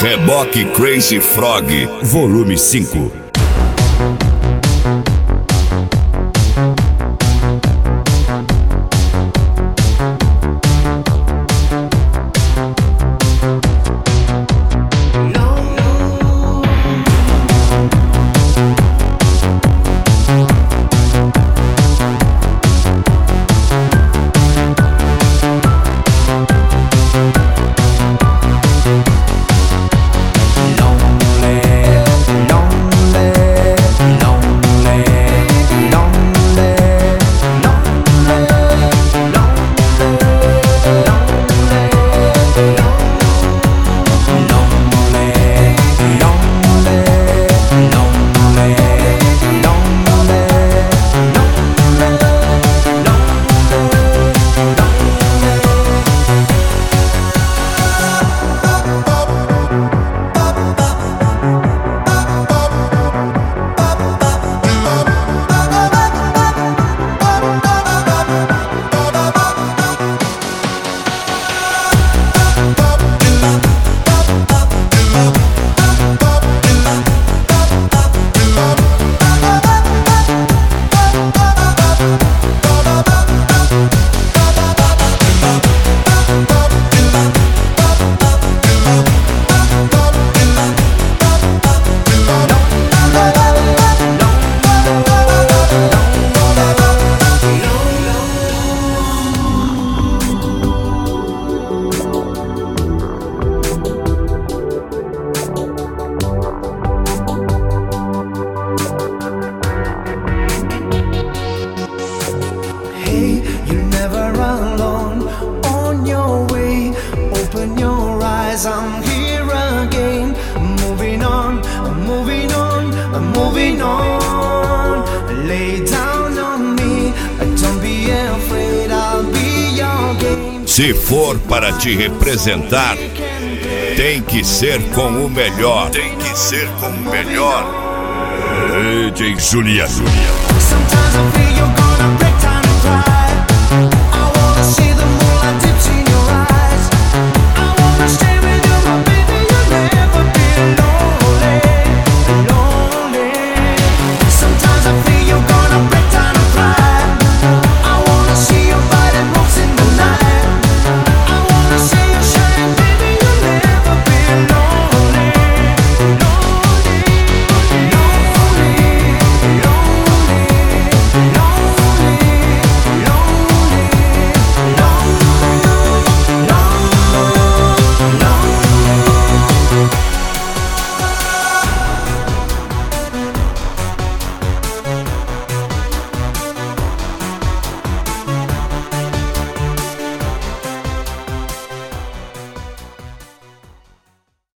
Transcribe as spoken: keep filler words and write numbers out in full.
Reboque Crazy Frog, volume cinco. I'm here again, moving on, moving on, moving on. Lay down on me, don't be afraid, I'll be your game. Se for para te representar, tem que ser com o melhor. Tem que ser com o melhor. D J Julia. Sometimes I feel you're gonna break down and cry. I wanna see the moon.